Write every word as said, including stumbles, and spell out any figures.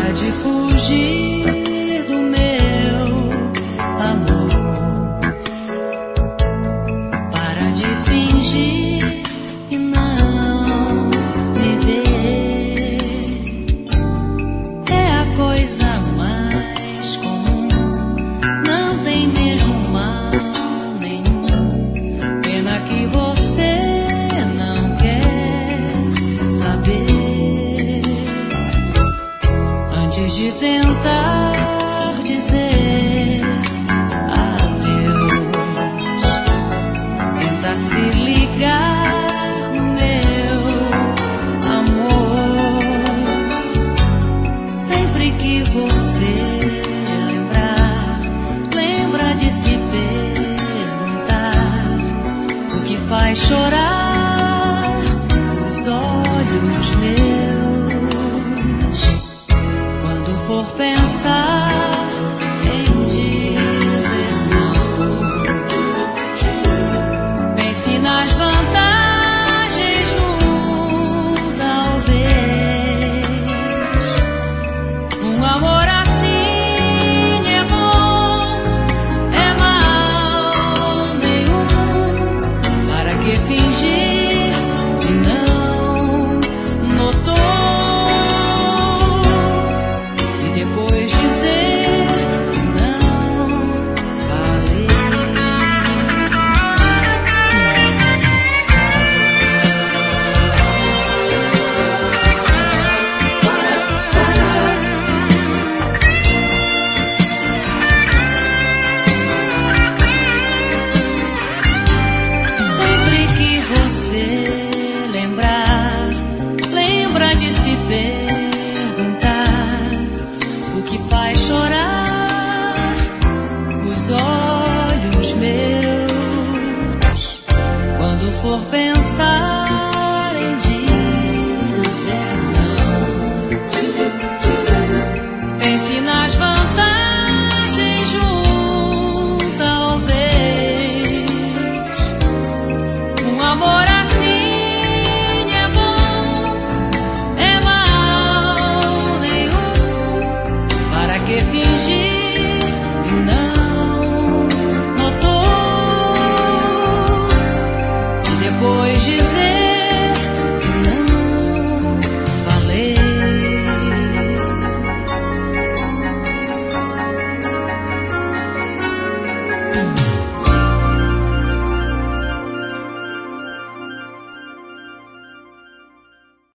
Para de fugir do meu amor, para de fingir e não me ver. É a coisa mais comum, não tem mesmo mal nenhum. Pena que você não quer saber. Antes de tentar dizer adeus, tenta se ligar no meu amor. Sempre que você lembrar, lembra de se perguntar o que faz chorar os olhos meus. Quando for pensar em dizer não, pense nas vantagens de um talvez. Um amor assim é bom, é mal nenhum. Para que fingir que não notou? Depois dizer que não falei. Sempre que você lembrar, lembra de se perguntar o que faz chorar os olhos meus. Quando for pensar